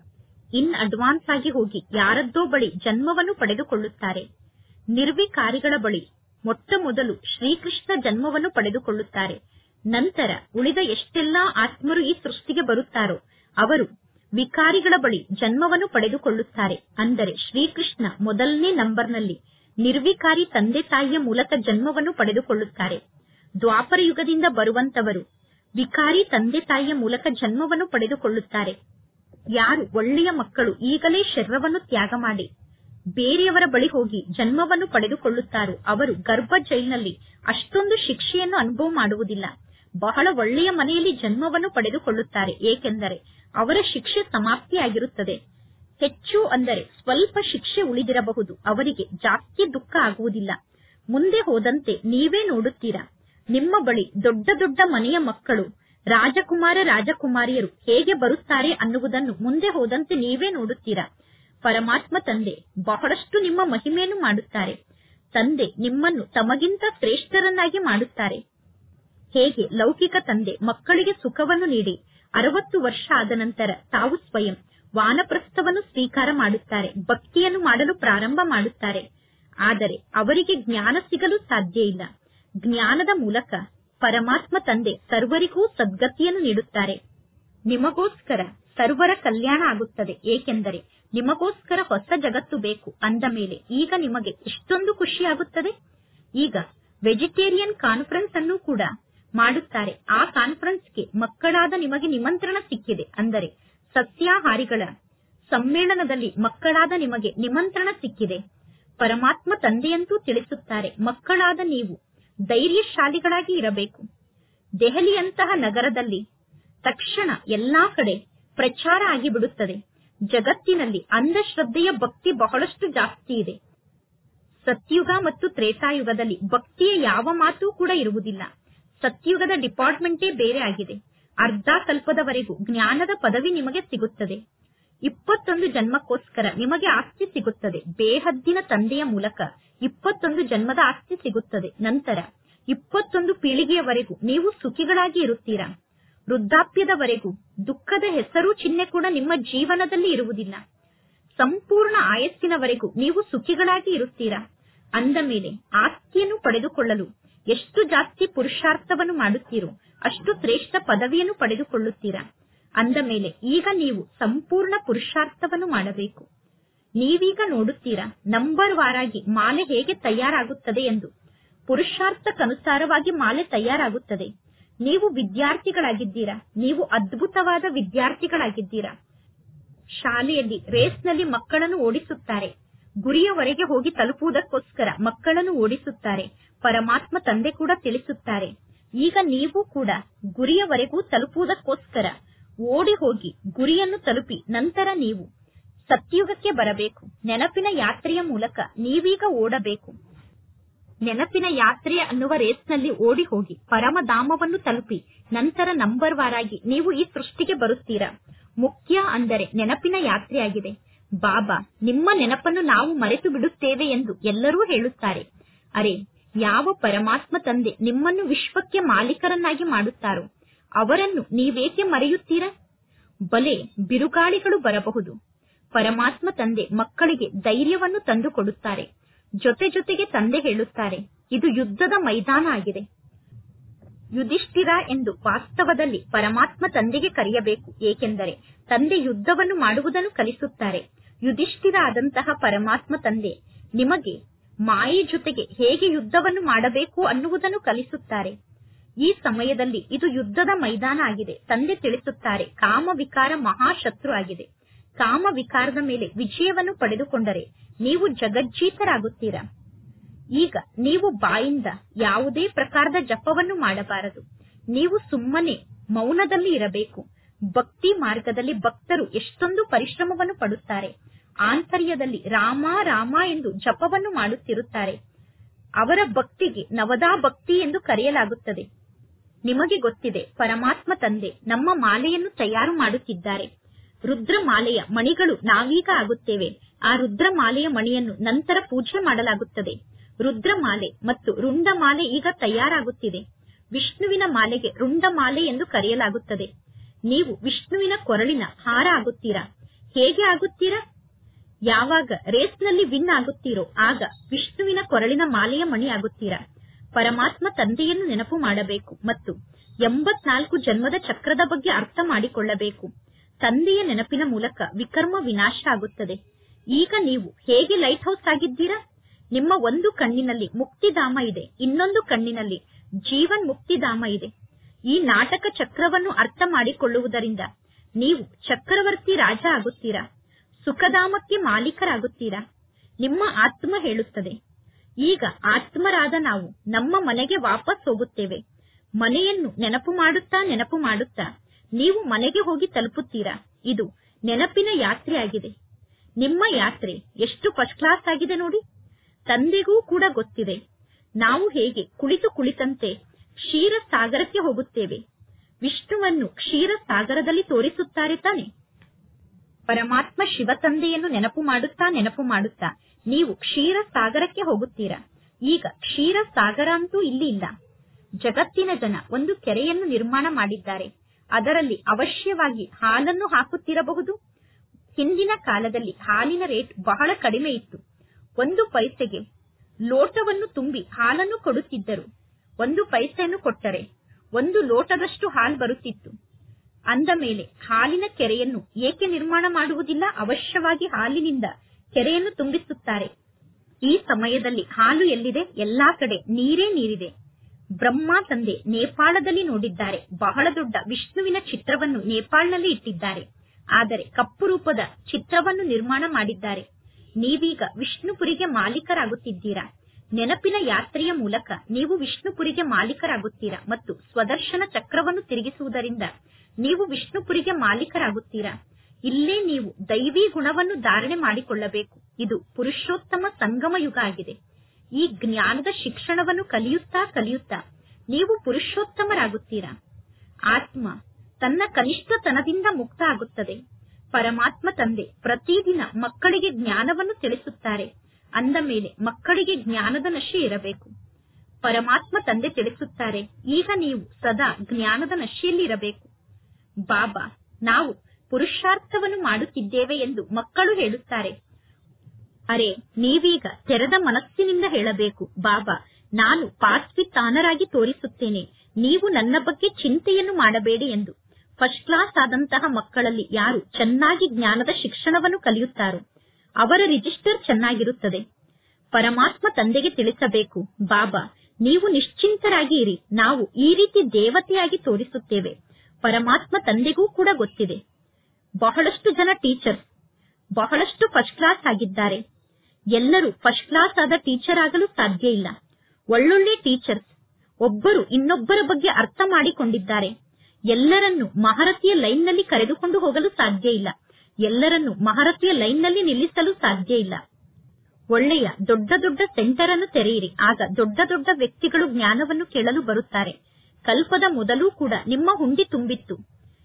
ಇನ್ ಅಡ್ವಾನ್ಸ್ ಆಗಿ ಹೋಗಿ ಯಾರದ್ದೋ ಬಳಿ ಜನ್ಮವನ್ನು ಪಡೆದುಕೊಳ್ಳುತ್ತಾರೆ. ನಿರ್ವಿಕಾರಿಗಳ ಬಳಿ ಮೊಟ್ಟ ಮೊದಲು ಶ್ರೀಕೃಷ್ಣ ಜನ್ಮವನ್ನು ಪಡೆದುಕೊಳ್ಳುತ್ತಾರೆ. ನಂತರ ಉಳಿದ ಎಷ್ಟೆಲ್ಲಾ ಆತ್ಮರು ಈ ಸೃಷ್ಟಿಗೆ ಬರುತ್ತಾರೋ ಅವರು ವಿಕಾರಿಗಳ ಬಳಿ ಜನ್ಮವನ್ನು ಪಡೆದುಕೊಳ್ಳುತ್ತಾರೆ. ಅಂದರೆ ಶ್ರೀಕೃಷ್ಣ ಮೊದಲನೇ ನಂಬರ್ನಲ್ಲಿ ನಿರ್ವಿಕಾರಿ ತಂದೆ ತಾಯಿಯ ಮೂಲಕ ಜನ್ಮವನ್ನು ಪಡೆದುಕೊಳ್ಳುತ್ತಾರೆ. ದ್ವಾಪರ ಯುಗದಿಂದ ಬರುವಂತವರು ವಿಕಾರಿ ತಂದೆ ತಾಯಿಯ ಮೂಲಕ ಜನ್ಮವನ್ನು ಪಡೆದುಕೊಳ್ಳುತ್ತಾರೆ. ಯಾರು ಒಳ್ಳೆಯ ಮಕ್ಕಳು ಈಗಲೇ ಶರೀರವನ್ನು ತ್ಯಾಗ ಮಾಡಿ ಬೇರೆಯವರ ಬಳಿ ಹೋಗಿ ಜನ್ಮವನ್ನು ಪಡೆದುಕೊಳ್ಳುತ್ತಾರೋ ಅವರು ಗರ್ಭ ಜೈಲಿನಲ್ಲಿ ಅಷ್ಟೊಂದು ಶಿಕ್ಷೆಯನ್ನು ಅನುಭವ ಮಾಡುವುದಿಲ್ಲ. ಬಹಳ ಒಳ್ಳೆಯ ಮನೆಯಲ್ಲಿ ಜನ್ಮವನ್ನು ಪಡೆದುಕೊಳ್ಳುತ್ತಾರೆ. ಏಕೆಂದರೆ ಅವರ ಶಿಕ್ಷೆ ಸಮಾಪ್ತಿಯಾಗಿರುತ್ತದೆ. ಹೆಚ್ಚು ಅಂದರೆ ಸ್ವಲ್ಪ ಶಿಕ್ಷೆ ಉಳಿದಿರಬಹುದು. ಅವರಿಗೆ ಜಾಸ್ತಿ ದುಃಖ ಆಗುವುದಿಲ್ಲ. ಮುಂದೆ ಹೋದಂತೆ ನೀವೇ ನೋಡುತ್ತೀರಾ, ನಿಮ್ಮ ಬಳಿ ದೊಡ್ಡ ದೊಡ್ಡ ಮನೆಯ ಮಕ್ಕಳು ರಾಜಕುಮಾರ ರಾಜಕುಮಾರಿಯರು ಹೇಗೆ ಬರುತ್ತಾರೆ ಅನ್ನುವುದನ್ನು ಮುಂದೆ ಹೋದಂತೆ ನೀವೇ ನೋಡುತ್ತೀರಾ. ಪರಮಾತ್ಮ ತಂದೆ ಬಹಳಷ್ಟು ನಿಮ್ಮ ಮಹಿಮೆಯನ್ನು ಮಾಡುತ್ತಾರೆ. ತಂದೆ ನಿಮ್ಮನ್ನು ತಮಗಿಂತ ಶ್ರೇಷ್ಠರನ್ನಾಗಿ ಮಾಡುತ್ತಾರೆ. ಹೇಗೆ ಲೌಕಿಕ ತಂದೆ ಮಕ್ಕಳಿಗೆ ಸುಖವನ್ನು ನೀಡಿ 60 ವರ್ಷ ಆದ ನಂತರ ತಾವು ಸ್ವಯಂ ವಾನಪ್ರಸ್ಥವನ್ನು ಸ್ವೀಕಾರ ಮಾಡುತ್ತಾರೆ, ಭಕ್ತಿಯನ್ನು ಮಾಡಲು ಪ್ರಾರಂಭ ಮಾಡುತ್ತಾರೆ. ಆದರೆ ಅವರಿಗೆ ಜ್ಞಾನ ಸಿಗಲು ಸಾಧ್ಯ ಇಲ್ಲ. ಜ್ಞಾನದ ಮೂಲಕ ಪರಮಾತ್ಮ ತಂದೆ ಸರ್ವರಿಗೂ ಸದ್ಗತಿಯನ್ನು ನೀಡುತ್ತಾರೆ. ನಿಮಗೋಸ್ಕರ ಸರ್ವರ ಕಲ್ಯಾಣ ಆಗುತ್ತದೆ. ಏಕೆಂದರೆ ನಿಮಗೋಸ್ಕರ ಹೊಸ ಜಗತ್ತು ಬೇಕು ಅಂದ ಮೇಲೆ ಈಗ ನಿಮಗೆ ಎಷ್ಟೊಂದು ಖುಷಿಯಾಗುತ್ತದೆ. ಈಗ ವೆಜಿಟೇರಿಯನ್ ಕಾನ್ಫರೆನ್ಸ್ ಅನ್ನು ಕೂಡ ಮಾಡುತ್ತಾರೆ. ಆ ಕಾನ್ಫರೆನ್ಸ್ಗೆ ಮಕ್ಕಳಾದ ನಿಮಗೆ ನಿಮಂತ್ರಣ ಸಿಕ್ಕಿದೆ. ಅಂದರೆ ಸಸ್ಯಾಹಾರಿಗಳ ಸಮ್ಮೇಳನದಲ್ಲಿ ಮಕ್ಕಳಾದ ನಿಮಗೆ ನಿಮಂತ್ರಣ ಸಿಕ್ಕಿದೆ. ಪರಮಾತ್ಮ ತಂದೆಯಂತೂ ತಿಳಿಸುತ್ತಾರೆ, ಮಕ್ಕಳಾದ ನೀವು ಧೈರ್ಯಶಾಲಿಗಳಾಗಿ ಇರಬೇಕು. ದೆಹಲಿಯಂತಹ ನಗರದಲ್ಲಿ ತಕ್ಷಣ ಎಲ್ಲಾ ಕಡೆ ಪ್ರಚಾರ ಆಗಿಬಿಡುತ್ತದೆ. ಜಗತ್ತಿನಲ್ಲಿ ಅಂಧಶ್ರದ್ಧೆಯ ಭಕ್ತಿ ಬಹಳಷ್ಟು ಜಾಸ್ತಿ ಇದೆ. ಸತ್ಯುಗ ಮತ್ತು ತ್ರೇತಾಯುಗದಲ್ಲಿ ಭಕ್ತಿಯ ಯಾವ ಮಾತೂ ಕೂಡ ಇರುವುದಿಲ್ಲ. ಸತ್ಯುಗದ ಡಿಪಾರ್ಟ್ಮೆಂಟೇ ಬೇರೆ ಆಗಿದೆ. ಅರ್ಧ ಕಲ್ಪದವರೆಗೂ ಜ್ಞಾನದ ಪದವಿ ನಿಮಗೆ ಸಿಗುತ್ತದೆ. 21 ಜನ್ಮಕ್ಕೋಸ್ಕರ ನಿಮಗೆ ಆಸ್ತಿ ಸಿಗುತ್ತದೆ. ಬೇಹದ್ದಿನ ತಂದೆಯ ಮೂಲಕ 21 ಜನ್ಮದ ಆಸ್ತಿ ಸಿಗುತ್ತದೆ. ನಂತರ 21 ಪೀಳಿಗೆಯವರೆಗೂ ನೀವು ಸುಖಿಗಳಾಗಿ ಇರುತ್ತೀರಾ. ವೃದ್ಧಾಪ್ಯದವರೆಗೂ ದುಃಖದ ಹೆಸರು ಚಿಹ್ನೆ ಕೂಡ ನಿಮ್ಮ ಜೀವನದಲ್ಲಿ ಇರುವುದಿಲ್ಲ. ಸಂಪೂರ್ಣ ಆಯಸ್ಸಿನವರೆಗೂ ನೀವು ಸುಖಿಗಳಾಗಿ ಇರುತ್ತೀರಾ. ಅಂದ ಮೇಲೆ ಆಸ್ತಿಯನ್ನು ಪಡೆದುಕೊಳ್ಳಲು ಎಷ್ಟು ಜಾಸ್ತಿ ಪುರುಷಾರ್ಥವನ್ನು ಮಾಡುತ್ತೀರೋ ಅಷ್ಟು ಶ್ರೇಷ್ಠ ಪದವಿಯನ್ನು ಪಡೆದುಕೊಳ್ಳುತ್ತೀರಾ. ಅಂದ ಮೇಲೆ ಈಗ ನೀವು ಸಂಪೂರ್ಣ ಪುರುಷಾರ್ಥವನ್ನು ಮಾಡಬೇಕು. ನೀವೀಗ ನೋಡುತ್ತೀರಾ ನಂಬರ್ ವಾರಾಗಿ ಮಾಲೆ ಹೇಗೆ ತಯಾರಾಗುತ್ತದೆ ಎಂದು. ಪುರುಷಾರ್ಥಕ್ಕನುಸಾರವಾಗಿ ಮಾಲೆ ತಯಾರಾಗುತ್ತದೆ. ನೀವು ವಿದ್ಯಾರ್ಥಿಗಳಾಗಿದ್ದೀರಾ. ನೀವು ಅದ್ಭುತವಾದ ವಿದ್ಯಾರ್ಥಿಗಳಾಗಿದ್ದೀರಾ. ಶಾಲೆಯಲ್ಲಿ ರೇಸ್ನಲ್ಲಿ ಮಕ್ಕಳನ್ನು ಓಡಿಸುತ್ತಾರೆ. ಗುರಿಯವರೆಗೆ ಹೋಗಿ ತಲುಪುವುದಕ್ಕೋಸ್ಕರ ಮಕ್ಕಳನ್ನು ಓಡಿಸುತ್ತಾರೆ. ಪರಮಾತ್ಮ ತಂದೆ ಕೂಡ ತಿಳಿಸುತ್ತಾರೆ, ಈಗ ನೀವು ಕೂಡ ಗುರಿಯವರೆಗೂ ತಲುಪುವುದಕ್ಕೋಸ್ಕರ ಓಡಿ ಹೋಗಿ ಗುರಿಯನ್ನು ತಲುಪಿ ನಂತರ ನೀವು ಸತ್ಯುಗಕ್ಕೆ ಬರಬೇಕು. ನೆನಪಿನ ಯಾತ್ರೆಯ ಮೂಲಕ ನೀವೀಗ ಓಡಬೇಕು. ನೆನಪಿನ ಯಾತ್ರೆಯ ಅನ್ನುವ ರೇಸ್ನಲ್ಲಿ ಓಡಿ ಹೋಗಿ ಪರಮಧಾಮವನ್ನು ತಲುಪಿ ನಂತರ ನಂಬರ್ ವಾರಾಗಿ ನೀವು ಈ ಸೃಷ್ಟಿಗೆ ಬರುತ್ತೀರಾ. ಮುಖ್ಯ ಅಂದರೆ ನೆನಪಿನ ಯಾತ್ರೆಯಾಗಿದೆ. ಬಾಬಾ ನಿಮ್ಮ ನೆನಪನ್ನು ನಾವು ಮರೆತು ಬಿಡುತ್ತೇವೆ ಎಂದು ಎಲ್ಲರೂ ಹೇಳುತ್ತಾರೆ. ಅರೆ, ಯಾವ ಪರಮಾತ್ಮ ತಂದೆ ನಿಮ್ಮನ್ನು ವಿಶ್ವಕ್ಕೆ ಮಾಲೀಕರನ್ನಾಗಿ ಮಾಡುತ್ತಾರೋ ಅವರನ್ನು ನೀವೇಕೆ ಮರೆಯುತ್ತೀರಾ? ಬಲೆ ಬಿರುಗಾಳಿಗಳು ಬರಬಹುದು. ಪರಮಾತ್ಮ ತಂದೆ ಮಕ್ಕಳಿಗೆ ಧೈರ್ಯವನ್ನು ತಂದು ಕೊಡುತ್ತಾರೆ. ಜೊತೆ ಜೊತೆಗೆ ತಂದೆ ಹೇಳುತ್ತಾರೆ, ಇದು ಯುದ್ಧದ ಮೈದಾನ ಆಗಿದೆ. ಯುಧಿಷ್ಠಿರ ಎಂದು ವಾಸ್ತವದಲ್ಲಿ ಪರಮಾತ್ಮ ತಂದೆಗೆ ಕರೆಯಬೇಕು. ಏಕೆಂದರೆ ತಂದೆ ಯುದ್ಧವನ್ನು ಮಾಡುವುದನ್ನು ಕಲಿಸುತ್ತಾರೆ. ಯುಧಿಷ್ಠಿರ ಆದಂತಹ ಪರಮಾತ್ಮ ತಂದೆ ನಿಮಗೆ ಮಾಯೆ ಜೊತೆಗೆ ಹೇಗೆ ಯುದ್ಧವನ್ನು ಮಾಡಬೇಕು ಅನ್ನುವುದನ್ನು ಕಲಿಸುತ್ತಾರೆ. ಈ ಸಮಯದಲ್ಲಿ ಇದು ಯುದ್ಧದ ಮೈದಾನ ಆಗಿದೆ. ತಂದೆ ತಿಳಿಸುತ್ತಾರೆ, ಕಾಮ ವಿಕಾರ ಮಹಾಶತ್ರು ಆಗಿದೆ. ಕಾಮ ವಿಕಾರದ ಮೇಲೆ ವಿಜಯವನ್ನು ಪಡೆದುಕೊಂಡರೆ ನೀವು ಜಗಜ್ಜೀತರಾಗುತ್ತೀರಾ. ಈಗ ನೀವು ಬಾಯಿಂದ ಯಾವುದೇ ಪ್ರಕಾರದ ಜಪವನ್ನು ಮಾಡಬಾರದು. ನೀವು ಸುಮ್ಮನೆ ಮೌನದಲ್ಲಿ ಇರಬೇಕು. ಭಕ್ತಿ ಮಾರ್ಗದಲ್ಲಿ ಭಕ್ತರು ಎಷ್ಟೊಂದು ಪರಿಶ್ರಮವನ್ನು ಪಡುತ್ತಾರೆ. ಆಂತರ್ಯದಲ್ಲಿ ರಾಮ ರಾಮ ಎಂದು ಜಪವನ್ನು ಮಾಡುತ್ತಿರುತ್ತಾರೆ. ಅವರ ಭಕ್ತಿಗೆ ನವದಾ ಭಕ್ತಿ ಎಂದು ಕರೆಯಲಾಗುತ್ತದೆ. ನಿಮಗೆ ಗೊತ್ತಿದೆ, ಪರಮಾತ್ಮ ತಂದೆ ನಮ್ಮ ಮಾಲೆಯನ್ನು ತಯಾರು ಮಾಡುತ್ತಿದ್ದಾರೆ. ರುದ್ರಮಾಲೆಯ ಮಣಿಗಳು ನಾವೀಗ ಆಗುತ್ತೇವೆ. ಆ ರುದ್ರಮಾಲೆಯ ಮಣಿಯನ್ನು ನಂತರ ಪೂಜೆ ಮಾಡಲಾಗುತ್ತದೆ. ರುದ್ರಮಾಲೆ ಮತ್ತು ರುಂಡಮಾಲೆ ಈಗ ತಯಾರಾಗುತ್ತಿದೆ. ವಿಷ್ಣುವಿನ ಮಾಲೆಗೆ ರುಂಡಮಾಲೆ ಎಂದು ಕರೆಯಲಾಗುತ್ತದೆ. ನೀವು ವಿಷ್ಣುವಿನ ಕೊರಳಿನ ಹಾರ ಆಗುತ್ತೀರಾ. ಹೇಗೆ ಆಗುತ್ತೀರಾ? ಯಾವಾಗ ರೇಸ್ನಲ್ಲಿ ವಿನ್ ಆಗುತ್ತೀರೋ ಆಗ ವಿಷ್ಣುವಿನ ಕೊರಳಿನ ಮಾಲೆಯ ಮಣಿ ಆಗುತ್ತೀರಾ. ಪರಮಾತ್ಮ ತಂದೆಯನ್ನು ನೆನಪು ಮಾಡಬೇಕು ಮತ್ತು 84 ಜನ್ಮದ ಚಕ್ರದ ಬಗ್ಗೆ ಅರ್ಥ ಮಾಡಿಕೊಳ್ಳಬೇಕು. ತಂದೆಯ ನೆನಪಿನ ಮೂಲಕ ವಿಕರ್ಮ ವಿನಾಶ ಆಗುತ್ತದೆ. ಈಗ ನೀವು ಹೇಗೆ ಲೈಟ್ ಹೌಸ್ ಆಗಿದ್ದೀರಾ? ನಿಮ್ಮ ಒಂದು ಕಣ್ಣಿನಲ್ಲಿ ಮುಕ್ತಿಧಾಮ ಇದೆ, ಇನ್ನೊಂದು ಕಣ್ಣಿನಲ್ಲಿ ಜೀವನ್ ಮುಕ್ತಿಧಾಮ ಇದೆ. ಈ ನಾಟಕ ಚಕ್ರವನ್ನು ಅರ್ಥ ಮಾಡಿಕೊಳ್ಳುವುದರಿಂದ ನೀವು ಚಕ್ರವರ್ತಿ ರಾಜ ಆಗುತ್ತೀರಾ. ಸುಖಧಾಮಕ್ಕೆ ಮಾಲೀಕರಾಗುತ್ತೀರಾ. ನಿಮ್ಮ ಆತ್ಮ ಹೇಳುತ್ತದೆ, ಈಗ ಆತ್ಮರಾದ ನಾವು ನಮ್ಮ ಮನೆಗೆ ವಾಪಸ್ ಹೋಗುತ್ತೇವೆ. ಮನೆಯನ್ನು ನೆನಪು ಮಾಡುತ್ತಾ ನೀವು ಮನೆಗೆ ಹೋಗಿ ತಲುಪುತ್ತೀರಾ. ಇದು ನೆನಪಿನ ಯಾತ್ರೆಯಾಗಿದೆ. ನಿಮ್ಮ ಯಾತ್ರೆ ಎಷ್ಟು ಫಸ್ಟ್ ಕ್ಲಾಸ್ ಆಗಿದೆ ನೋಡಿ. ತಂದೆಗೂ ಕೂಡ ಗೊತ್ತಿದೆ ನಾವು ಹೇಗೆ ಕುಳಿತಂತೆ ಕ್ಷೀರ ಸಾಗರಕ್ಕೆ ಹೋಗುತ್ತೇವೆ. ವಿಷ್ಣುವನ್ನು ಕ್ಷೀರ ಸಾಗರದಲ್ಲಿ ತೋರಿಸುತ್ತಾರೆ ತಾನೆ. ಪರಮಾತ್ಮ ಶಿವ ತಂದೆಯನ್ನು ನೆನಪು ಮಾಡುತ್ತಾ ನೀವು ಕ್ಷೀರ ಸಾಗರಕ್ಕೆ ಹೋಗುತ್ತೀರಾ. ಈಗ ಕ್ಷೀರ ಸಾಗರ ಅಂತೂ ಇಲ್ಲಿ ಇಲ್ಲ. ಜಗತ್ತಿನ ಜನ ಒಂದು ಕೆರೆಯನ್ನು ನಿರ್ಮಾಣ ಮಾಡಿದ್ದಾರೆ. ಅದರಲ್ಲಿ ಅವಶ್ಯವಾಗಿ ಹಾಲನ್ನು ಹಾಕುತ್ತಿರಬಹುದು. ಹಿಂದಿನ ಕಾಲದಲ್ಲಿ ಹಾಲಿನ ರೇಟ್ ಬಹಳ ಕಡಿಮೆ ಇತ್ತು. 1 ಪೈಸೆಗೆ ಲೋಟವನ್ನು ತುಂಬಿ ಹಾಲನ್ನು ಕೊಡುತ್ತಿದ್ದರು. 1 ಪೈಸೆಯನ್ನು ಕೊಟ್ಟರೆ 1 ಲೋಟದಷ್ಟು ಹಾಲು ಬರುತ್ತಿತ್ತು. ಅಂದ ಮೇಲೆ ಹಾಲಿನ ಕೆರೆಯನ್ನು ಏಕೆ ನಿರ್ಮಾಣ ಮಾಡುವುದಿಲ್ಲ? ಅವಶ್ಯವಾಗಿ ಹಾಲಿನಿಂದ ಕೆರೆಯನ್ನು ತುಂಬಿಸುತ್ತಾರೆ. ಈ ಸಮಯದಲ್ಲಿ ಹಾಲು ಎಲ್ಲಿದೆ? ಎಲ್ಲಾ ಕಡೆ ನೀರೇ ನೀರಿದೆ. ಬ್ರಹ್ಮ ತಂದೆ ನೇಪಾಳದಲ್ಲಿ ನೋಡಿದ್ದಾರೆ. ಬಹಳ ದೊಡ್ಡ ವಿಷ್ಣುವಿನ ಚಿತ್ರವನ್ನು ನೇಪಾಳನಲ್ಲಿ ಇಟ್ಟಿದ್ದಾರೆ. ಆದರೆ ಕಪ್ಪು ರೂಪದ ಚಿತ್ರವನ್ನು ನಿರ್ಮಾಣ ಮಾಡಿದ್ದಾರೆ. ನೀವೀಗ ವಿಷ್ಣುಪುರಿಗೆ ಮಾಲೀಕರಾಗುತ್ತಿದ್ದೀರಾ. ನೆನಪಿನ ಯಾತ್ರೆಯ ಮೂಲಕ ನೀವು ವಿಷ್ಣುಪುರಿಗೆ ಮಾಲೀಕರಾಗುತ್ತೀರಾ ಮತ್ತು ಸ್ವದರ್ಶನ ಚಕ್ರವನ್ನು ತಿರುಗಿಸುವುದರಿಂದ ನೀವು ವಿಷ್ಣುಪುರಿಗೆ ಮಾಲೀಕರಾಗುತ್ತೀರಾ. ಇಲ್ಲೇ ನೀವು ದೈವಿ ಗುಣವನ್ನು ಧಾರಣೆ ಮಾಡಿಕೊಳ್ಳಬೇಕು. ಇದು ಪುರುಷೋತ್ತಮ ಸಂಗಮ ಯುಗ ಆಗಿದೆ. ಈ ಜ್ಞಾನದ ಶಿಕ್ಷಣವನ್ನು ಕಲಿಯುತ್ತಾ ನೀವು ಪುರುಷೋತ್ತಮರಾಗುತ್ತೀರಾ. ಆತ್ಮ ತನ್ನ ಕನಿಷ್ಠತನದಿಂದ ಮುಕ್ತ ಆಗುತ್ತದೆ. ಪರಮಾತ್ಮ ತಂದೆ ಪ್ರತಿದಿನ ಮಕ್ಕಳಿಗೆ ಜ್ಞಾನವನ್ನು ತಿಳಿಸುತ್ತಾರೆ. ಅಂದ ಮೇಲೆ ಮಕ್ಕಳಿಗೆ ಜ್ಞಾನದ ನಶೆ ಇರಬೇಕು. ಪರಮಾತ್ಮ ತಂದೆ ತಿಳಿಸುತ್ತಾರೆ, ಈಗ ನೀವು ಸದಾ ಜ್ಞಾನದ ನಶೆಯಲ್ಲಿ ಇರಬೇಕು. ಬಾಬಾ, ನಾವು ಪುರುಷಾರ್ಥವನ್ನು ಮಾಡುತ್ತಿದ್ದೇವೆ ಎಂದು ಮಕ್ಕಳು ಹೇಳುತ್ತಾರೆ. ಅರೆ, ನೀವೀಗ ತೆರೆದ ಮನಸ್ಸಿನಿಂದ ಹೇಳಬೇಕು, ಬಾಬಾ, ನಾನು ಪಾಸ್ವಿತಾನರಾಗಿ ತೋರಿಸುತ್ತೇನೆ, ನೀವು ನನ್ನ ಬಗ್ಗೆ ಚಿಂತೆಯನ್ನು ಮಾಡಬೇಡಿ ಎಂದು. ಫಸ್ಟ್ ಕ್ಲಾಸ್ ಆದಂತಹ ಮಕ್ಕಳಲ್ಲಿ ಯಾರು ಚೆನ್ನಾಗಿ ಜ್ಞಾನದ ಶಿಕ್ಷಣವನ್ನು ಕಲಿಯುತ್ತಾರೋ ಅವರ ರಿಜಿಸ್ಟರ್ ಚೆನ್ನಾಗಿರುತ್ತದೆ. ಪರಮಾತ್ಮ ತಂದೆಗೆ ತಿಳಿಸಬೇಕು, ಬಾಬಾ, ನೀವು ನಿಶ್ಚಿಂತರಾಗಿ ಇರಿ, ನಾವು ಈ ರೀತಿ ದೇವತೆಯಾಗಿ ತೋರಿಸುತ್ತೇವೆ. ಪರಮಾತ್ಮ ತಂದೆಗೂ ಕೂಡ ಗೊತ್ತಿದೆ. ಬಹಳಷ್ಟು ಜನ ಟೀಚರ್ಸ್ ಬಹಳಷ್ಟು ಫಸ್ಟ್ ಕ್ಲಾಸ್ ಆಗಿದ್ದಾರೆ. ಎಲ್ಲರೂ ಫಸ್ಟ್ ಕ್ಲಾಸ್ ಆದ ಟೀಚರ್ ಆಗಲು ಸಾಧ್ಯ ಇಲ್ಲ. ಒಳ್ಳೊಳ್ಳೆ ಟೀಚರ್ಸ್ ಒಬ್ಬರು ಇನ್ನೊಬ್ಬರ ಬಗ್ಗೆ ಅರ್ಥ ಮಾಡಿಕೊಂಡಿದ್ದಾರೆ. ಎಲ್ಲರನ್ನು ಮಹಾರಥಿಯ ಲೈನ್ನಲ್ಲಿ ಕರೆದುಕೊಂಡು ಹೋಗಲು ಸಾಧ್ಯ ಇಲ್ಲ. ಎಲ್ಲರನ್ನು ಮಹಾರಥಿಯ ಲೈನ್ನಲ್ಲಿ ನಿಲ್ಲಿಸಲು ಸಾಧ್ಯ ಇಲ್ಲ. ಒಳ್ಳೆಯ ದೊಡ್ಡ ದೊಡ್ಡ ಸೆಂಟರ್ ಅನ್ನು ತೆರೆಯಿರಿ. ಆಗ ದೊಡ್ಡ ದೊಡ್ಡ ವ್ಯಕ್ತಿಗಳು ಜ್ಞಾನವನ್ನು ಕೇಳಲು ಬರುತ್ತಾರೆ. ಕಲ್ಪದ ಮೊದಲೂ ಕೂಡ ನಿಮ್ಮ ಹುಂಡಿ ತುಂಬಿತ್ತು.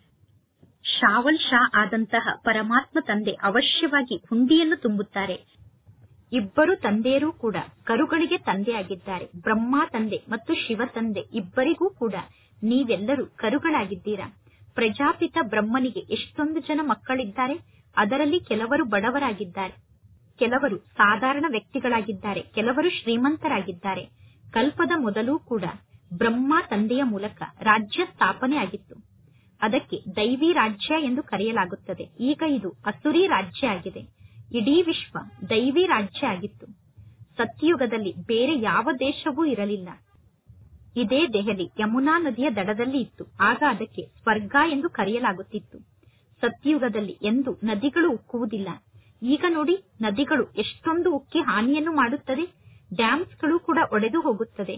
ಶಾವಲ್ ಶಾ ಆದಂತಹ ಪರಮಾತ್ಮ ತಂದೆ ಅವಶ್ಯವಾಗಿ ಹುಂಡಿಯನ್ನು ತುಂಬುತ್ತಾರೆ. ಇಬ್ಬರು ತಂದೆಯರೂ ಕೂಡ ಕರುಗಳಿಗೆ ತಂದೆಯಾಗಿದ್ದಾರೆ. ಬ್ರಹ್ಮ ತಂದೆ ಮತ್ತು ಶಿವ ತಂದೆ ಇಬ್ಬರಿಗೂ ಕೂಡ ನೀವೆಲ್ಲರೂ ಕರುಗಳಾಗಿದ್ದೀರಾ. ಪ್ರಜಾಪಿತ ಬ್ರಹ್ಮನಿಗೆ ಎಷ್ಟೊಂದು ಜನ ಮಕ್ಕಳಿದ್ದಾರೆ. ಅದರಲ್ಲಿ ಕೆಲವರು ಬಡವರಾಗಿದ್ದಾರೆ, ಕೆಲವರು ಸಾಧಾರಣ ವ್ಯಕ್ತಿಗಳಾಗಿದ್ದಾರೆ, ಕೆಲವರು ಶ್ರೀಮಂತರಾಗಿದ್ದಾರೆ. ಕಲ್ಪದ ಮೊದಲೂ ಕೂಡ ಬ್ರಹ್ಮ ತಂದೆಯ ಮೂಲಕ ರಾಜ್ಯ ಸ್ಥಾಪನೆ ಆಗಿತ್ತು. ಅದಕ್ಕೆ ದೈವಿ ರಾಜ್ಯ ಎಂದು ಕರೆಯಲಾಗುತ್ತದೆ. ಈಗ ಇದು ಅಸುರಿ ರಾಜ್ಯ ಆಗಿದೆ. ಇಡೀ ವಿಶ್ವ ದೈವಿ ರಾಜ್ಯ ಆಗಿತ್ತು. ಸತ್ಯಯುಗದಲ್ಲಿ ಬೇರೆ ಯಾವ ದೇಶವೂ ಇರಲಿಲ್ಲ. ಇದೇ ದೆಹಲಿ ಯಮುನಾ ನದಿಯ ದಡದಲ್ಲಿ ಇತ್ತು. ಆಗ ಅದಕ್ಕೆ ಸ್ವರ್ಗ ಎಂದು ಕರೆಯಲಾಗುತ್ತಿತ್ತು. ಸತ್ಯಯುಗದಲ್ಲಿ ಎಂದು ನದಿಗಳು ಉಕ್ಕುವುದಿಲ್ಲ. ಈಗ ನೋಡಿ, ನದಿಗಳು ಎಷ್ಟೊಂದು ಉಕ್ಕಿ ಹಾನಿಯನ್ನು ಮಾಡುತ್ತದೆ. ಡ್ಯಾಮ್ಸ್ಗಳು ಕೂಡ ಒಡೆದು ಹೋಗುತ್ತದೆ.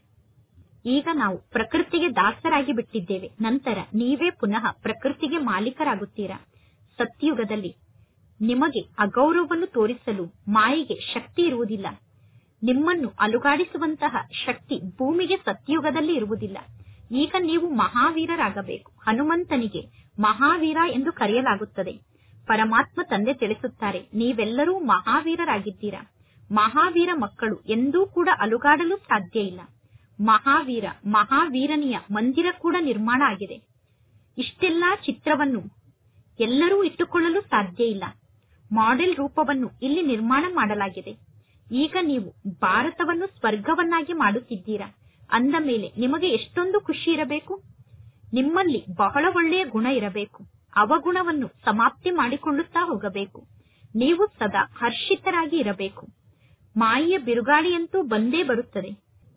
ಈಗ ನಾವು ಪ್ರಕೃತಿಗೆ ದಾಸರಾಗಿ ಬಿಟ್ಟಿದ್ದೇವೆ. ನಂತರ ನೀವೇ ಪುನಃ ಪ್ರಕೃತಿಗೆ ಮಾಲೀಕರಾಗುತ್ತೀರಾ. ಸತ್ಯಯುಗದಲ್ಲಿ ನಿಮಗೆ ಅಗೌರವವನ್ನು ತೋರಿಸಲು ಮಾಯೆಗೆ ಶಕ್ತಿ ಇರುವುದಿಲ್ಲ. ನಿಮ್ಮನ್ನು ಅಲುಗಾಡಿಸುವಂತಹ ಶಕ್ತಿ ಭೂಮಿಗೆ ಸತ್ಯಯುಗದಲ್ಲಿ ಇರುವುದಿಲ್ಲ. ಈಗ ನೀವು ಮಹಾವೀರರಾಗಬೇಕು. ಹನುಮಂತನಿಗೆ ಮಹಾವೀರ ಎಂದು ಕರೆಯಲಾಗುತ್ತದೆ. ಪರಮಾತ್ಮ ತಂದೆ ತಿಳಿಸುತ್ತಾರೆ, ನೀವೆಲ್ಲರೂ ಮಹಾವೀರರಾಗಿದ್ದೀರಾ. ಮಹಾವೀರ ಮಕ್ಕಳು ಎಂದೂ ಕೂಡ ಅಲುಗಾಡಲು ಸಾಧ್ಯ ಇಲ್ಲ. ಮಹಾವೀರನಿಯ ಮಂದಿರ ಕೂಡ ನಿರ್ಮಾಣ ಆಗಿದೆ. ಇಷ್ಟೆಲ್ಲಾ ಚಿತ್ರವನ್ನು ಎಲ್ಲರೂ ಇಟ್ಟುಕೊಳ್ಳಲು ಸಾಧ್ಯ ಇಲ್ಲ. ಮಾಡೆಲ್ ರೂಪವನ್ನು ಇಲ್ಲಿ ನಿರ್ಮಾಣ ಮಾಡಲಾಗಿದೆ. ಈಗ ನೀವು ಭಾರತವನ್ನು ಸ್ವರ್ಗವನ್ನಾಗಿ ಮಾಡುತ್ತಿದ್ದೀರಾ ಅಂದ ಮೇಲೆ ನಿಮಗೆ ಎಷ್ಟೊಂದು ಖುಷಿ ಇರಬೇಕು. ನಿಮ್ಮಲ್ಲಿ ಬಹಳ ಒಳ್ಳೆಯ ಗುಣ ಇರಬೇಕು. ಅವಗುಣವನ್ನು ಸಮಾಪ್ತಿ ಮಾಡಿಕೊಳ್ಳುತ್ತಾ ಹೋಗಬೇಕು. ನೀವು ಸದಾ ಹರ್ಷಿತರಾಗಿ ಇರಬೇಕು. ಮಾಯೆಯ ಬಿರುಗಾಳಿಯಂತೂ ಬಂದೇ ಬರುತ್ತದೆ.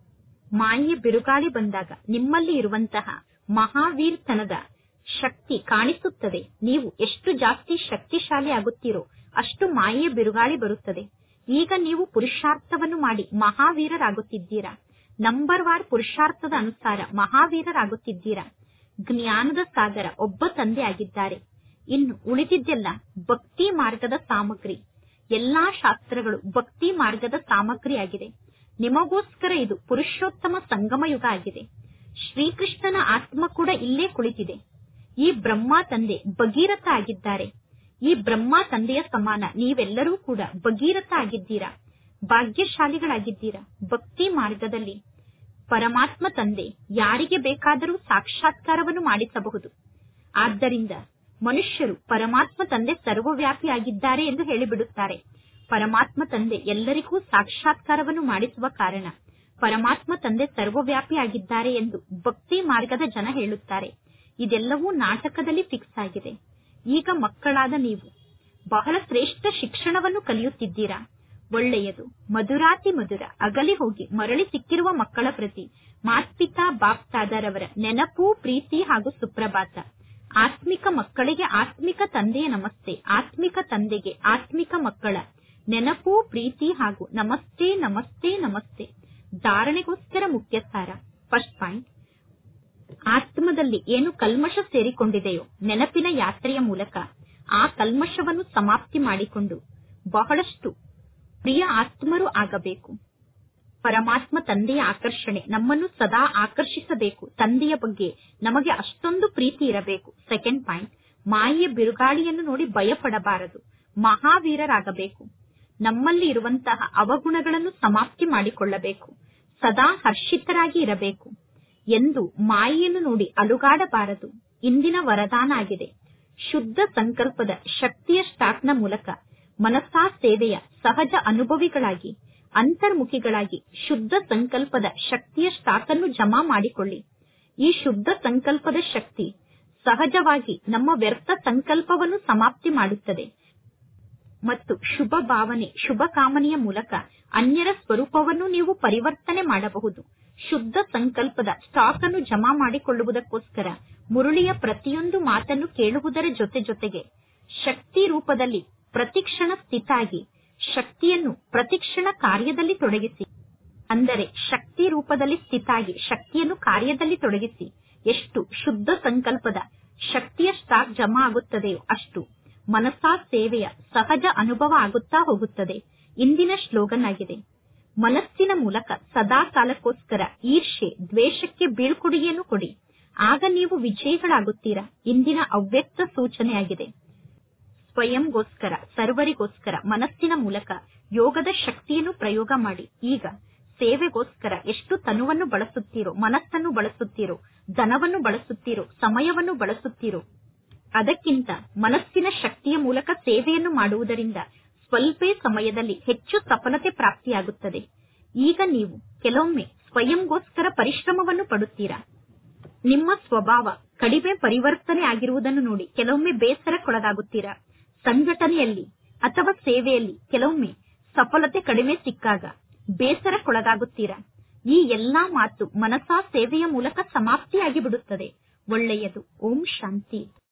ಮಾಯೆಯ ಬಿರುಗಾಳಿ ಬಂದಾಗ ನಿಮ್ಮಲ್ಲಿ ಇರುವಂತಹ ಮಹಾವೀರ್ತನದ ಶಕ್ತಿ ಕಾಣಿಸುತ್ತದೆ. ನೀವು ಎಷ್ಟು ಜಾಸ್ತಿ ಶಕ್ತಿಶಾಲಿ ಆಗುತ್ತೀರೋ ಅಷ್ಟು ಮಾಯೆಯ ಬಿರುಗಾಳಿ ಬರುತ್ತದೆ. ಈಗ ನೀವು ಪುರುಷಾರ್ಥವನ್ನು ಮಾಡಿ ಮಹಾವೀರರಾಗುತ್ತಿದ್ದೀರಾ. ನಂಬರ್ ವಾರ್ ಪುರುಷಾರ್ಥದ ಅನುಸಾರ ಮಹಾವೀರರಾಗುತ್ತಿದ್ದೀರಾ. ಜ್ಞಾನದ ಸಾಗರ ಒಬ್ಬ ತಂದೆ ಆಗಿದ್ದಾರೆ. ಇನ್ನು ಉಳಿದಿದ್ದೆಲ್ಲ ಭಕ್ತಿ ಮಾರ್ಗದ ಸಾಮಗ್ರಿ. ಎಲ್ಲಾ ಶಾಸ್ತ್ರಗಳು ಭಕ್ತಿ ಮಾರ್ಗದ ಸಾಮಗ್ರಿಯಾಗಿದೆ. ನಿಮಗೋಸ್ಕರ ಇದು ಪುರುಷೋತ್ತಮ ಸಂಗಮ ಯುಗ ಆಗಿದೆ. ಶ್ರೀಕೃಷ್ಣನ ಆತ್ಮ ಕೂಡ ಇಲ್ಲೇ ಕುಳಿತಿದೆ. ಈ ಬ್ರಹ್ಮ ತಂದೆ ಭಗೀರಥ ಆಗಿದ್ದಾರೆ. ಈ ಬ್ರಹ್ಮ ತಂದೆಯ ಸಮಾನ ನೀವೆಲ್ಲರೂ ಕೂಡ ಭಗೀರಥ ಆಗಿದ್ದೀರಾ. ಭಾಗ್ಯಶಾಲಿಗಳಾಗಿದ್ದೀರಾ. ಭಕ್ತಿ ಮಾರ್ಗದಲ್ಲಿ ಪರಮಾತ್ಮ ತಂದೆ ಯಾರಿಗೆ ಬೇಕಾದರೂ ಸಾಕ್ಷಾತ್ಕಾರವನ್ನು ಮಾಡಿಸಬಹುದು. ಆದ್ದರಿಂದ ಮನುಷ್ಯರು ಪರಮಾತ್ಮ ತಂದೆ ಸರ್ವವ್ಯಾಪಿಯಾಗಿದ್ದಾರೆ ಎಂದು ಹೇಳಿಬಿಡುತ್ತಾರೆ. ಪರಮಾತ್ಮ ತಂದೆ ಎಲ್ಲರಿಗೂ ಸಾಕ್ಷಾತ್ಕಾರವನ್ನು ಮಾಡಿಸುವ ಕಾರಣ ಪರಮಾತ್ಮ ತಂದೆ ಸರ್ವವ್ಯಾಪಿಯಾಗಿದ್ದಾರೆ ಎಂದು ಭಕ್ತಿ ಮಾರ್ಗದ ಜನ ಹೇಳುತ್ತಾರೆ. ಇದೆಲ್ಲವೂ ನಾಟಕದಲ್ಲಿ ಫಿಕ್ಸ್ ಆಗಿದೆ. ಈಗ ಮಕ್ಕಳಾದ ನೀವು ಬಹಳ ಶ್ರೇಷ್ಠ ಶಿಕ್ಷಣವನ್ನು ಕಲಿಯುತ್ತಿದ್ದೀರಾ. ಒಳ್ಳೆಯದು. ಮಧುರಾತಿ ಮಧುರ ಅಗಲಿ ಹೋಗಿ ಮರಳಿ ಸಿಕ್ಕಿರುವ ಮಕ್ಕಳ ಪ್ರತಿ ಮಾತ್ಪಿತಾ ಬಾಪ್ತಾದರವರ ನೆನಪು, ಪ್ರೀತಿ ಹಾಗೂ ಸುಪ್ರಭಾತ. ಆತ್ಮಿಕ ಮಕ್ಕಳಿಗೆ ಆತ್ಮಿಕ ತಂದೆಯ ನಮಸ್ತೆ. ಆತ್ಮಿಕ ತಂದೆಗೆ ಆತ್ಮಿಕ ಮಕ್ಕಳ ನೆನಪು, ಪ್ರೀತಿ ಹಾಗೂ ನಮಸ್ತೆ ನಮಸ್ತೆ ನಮಸ್ತೆ. ಧಾರಣೆಗೋಸ್ಕರ ಮುಖ್ಯ ಸಾರ. ಫಸ್ಟ್ ಪಾಯಿಂಟ್, ಆತ್ಮದಲ್ಲಿ ಏನು ಕಲ್ಮಶ ಸೇರಿಕೊಂಡಿದೆಯೋ ನೆನಪಿನ ಯಾತ್ರೆಯ ಮೂಲಕ ಆ ಕಲ್ಮಶವನ್ನು ಸಮಾಪ್ತಿ ಮಾಡಿಕೊಂಡು ಬಹಳಷ್ಟು ಪ್ರಿಯ ಆತ್ಮರು ಆಗಬೇಕು. ಪರಮಾತ್ಮ ತಂದೆಯ ಆಕರ್ಷಣೆ ನಮ್ಮನ್ನು ಸದಾ ಆಕರ್ಷಿಸಬೇಕು. ತಂದೆಯ ಬಗ್ಗೆ ನಮಗೆ ಅಷ್ಟೊಂದು ಪ್ರೀತಿ ಇರಬೇಕು. ಸೆಕೆಂಡ್ ಪಾಯಿಂಟ್, ಮಾಯೆಯ ಬಿರುಗಾಳಿಯನ್ನು ನೋಡಿ ಭಯಪಡಬಾರದು. ಮಹಾವೀರರಾಗಬೇಕು. ನಮ್ಮಲ್ಲಿ ಇರುವಂತಹ ಅವಗುಣಗಳನ್ನು ಸಮಾಪ್ತಿ ಮಾಡಿಕೊಳ್ಳಬೇಕು. ಸದಾ ಹರ್ಷಿತರಾಗಿ ಇರಬೇಕು. ಎಂದು ಮಾಯೆಯನ್ನು ನೋಡಿ ಅಲುಗಾಡಬಾರದು. ಇಂದಿನ ವರದಾನ ಆಗಿದೆ. ಶುದ್ಧ ಸಂಕಲ್ಪದ ಶಕ್ತಿಯ ಸ್ಟಾಕ್ನ ಮೂಲಕ ಮನಸಾ ಸೇವೆಯ ಸಹಜ ಅನುಭವಿಗಳಾಗಿ, ಅಂತರ್ಮುಖಿಗಳಾಗಿ ಶುದ್ಧ ಸಂಕಲ್ಪದ ಶಕ್ತಿಯ ಸ್ಟಾಕ್ ಅನ್ನು ಜಮಾ ಮಾಡಿಕೊಳ್ಳಿ. ಈ ಶುದ್ಧ ಸಂಕಲ್ಪದ ಶಕ್ತಿ ಸಹಜವಾಗಿ ನಮ್ಮ ವ್ಯರ್ಥ ಸಂಕಲ್ಪವನ್ನು ಸಮಾಪ್ತಿ ಮಾಡುತ್ತದೆ ಮತ್ತು ಶುಭ ಭಾವನೆ, ಶುಭ ಕಾಮನೆಯ ಮೂಲಕ ಅನ್ಯರ ಸ್ವರೂಪವನ್ನು ನೀವು ಪರಿವರ್ತನೆ ಮಾಡಬಹುದು. ಶುದ್ಧ ಸಂಕಲ್ಪದ ಸ್ಟಾಕ್ ಅನ್ನು ಜಮಾ ಮಾಡಿಕೊಳ್ಳುವುದಕ್ಕೋಸ್ಕರ ಮುರುಳಿಯ ಪ್ರತಿಯೊಂದು ಮಾತನ್ನು ಕೇಳುವುದರ ಜೊತೆಗೆ ಶಕ್ತಿ ರೂಪದಲ್ಲಿ ಪ್ರತಿಕ್ಷಣ ಸ್ಥಿತಾಗಿ ಶಕ್ತಿಯನ್ನು ಪ್ರತಿಕ್ಷಣ ಕಾರ್ಯದಲ್ಲಿ ತೊಡಗಿಸಿ. ಅಂದರೆ ಶಕ್ತಿ ರೂಪದಲ್ಲಿ ಸ್ಥಿತಾಗಿ ಶಕ್ತಿಯನ್ನು ಕಾರ್ಯದಲ್ಲಿ ತೊಡಗಿಸಿ. ಎಷ್ಟು ಶುದ್ಧ ಸಂಕಲ್ಪದ ಶಕ್ತಿಯ ಸ್ಟಾಕ್ ಜಮಾ ಆಗುತ್ತದೆಯೋ ಅಷ್ಟು ಮನಸಾ ಸೇವೆಯ ಸಹಜ ಅನುಭವ ಆಗುತ್ತಾ ಹೋಗುತ್ತದೆ. ಇಂದಿನ ಸ್ಲೋಗನ್ ಆಗಿದೆ, ಮನಸ್ಸಿನ ಮೂಲಕ ಸದಾ ಕಾಲಕ್ಕೋಸ್ಕರ ಈರ್ಷೆ, ದ್ವೇಷಕ್ಕೆ ಬೀಳ್ಕೊಡುಗೆಯನ್ನು ಕೊಡಿ. ಆಗ ನೀವು ವಿಜಯಿಗಳಾಗುತ್ತೀರಾ. ಇಂದಿನ ಅವ್ಯಕ್ತ ಸೂಚನೆಯಾಗಿದೆ. ಸ್ವಯಂಗೋಸ್ಕರ, ಸರ್ವರಿಗೋಸ್ಕರ ಮನಸ್ಸಿನ ಮೂಲಕ ಯೋಗದ ಶಕ್ತಿಯನ್ನು ಪ್ರಯೋಗ ಮಾಡಿ. ಈಗ ಸೇವೆಗೋಸ್ಕರ ಎಷ್ಟು ತನುವನ್ನು ಬಳಸುತ್ತೀರೋ, ಮನಸ್ಸನ್ನು ಬಳಸುತ್ತೀರೋ, ಧನವನ್ನು ಬಳಸುತ್ತೀರೋ, ಸಮಯವನ್ನು ಬಳಸುತ್ತೀರೋ, ಅದಕ್ಕಿಂತ ಮನಸ್ಸಿನ ಶಕ್ತಿಯ ಮೂಲಕ ಸೇವೆಯನ್ನು ಮಾಡುವುದರಿಂದ ಸ್ವಲ್ಪ ಸಮಯದಲ್ಲಿ ಹೆಚ್ಚು ಸಫಲತೆ ಪ್ರಾಪ್ತಿಯಾಗುತ್ತದೆ. ಈಗ ನೀವು ಕೆಲವೊಮ್ಮೆ ಸ್ವಯಂಗೋಸ್ಕರ ಪರಿಶ್ರಮವನ್ನು ಪಡುತ್ತೀರಾ. ನಿಮ್ಮ ಸ್ವಭಾವ ಕಡಿಮೆ ಪರಿವರ್ತನೆ ಆಗಿರುವುದನ್ನು ನೋಡಿ ಕೆಲವೊಮ್ಮೆ ಬೇಸರಕ್ಕೊಳಗಾಗುತ್ತೀರಾ. ಸಂಘಟನೆಯಲ್ಲಿ ಅಥವಾ ಸೇವೆಯಲ್ಲಿ ಕೆಲವೊಮ್ಮೆ ಸಫಲತೆ ಕಡಿಮೆ ಸಿಕ್ಕಾಗ ಬೇಸರಕ್ಕೊಳಗಾಗುತ್ತೀರಾ. ಈ ಎಲ್ಲಾ ಮಾತು ಮನಸಾ ಸೇವೆಯ ಮೂಲಕ ಸಮಾಪ್ತಿಯಾಗಿ ಬಿಡುತ್ತದೆ. ಒಳ್ಳೆಯದು. ಓಂ ಶಾಂತಿ.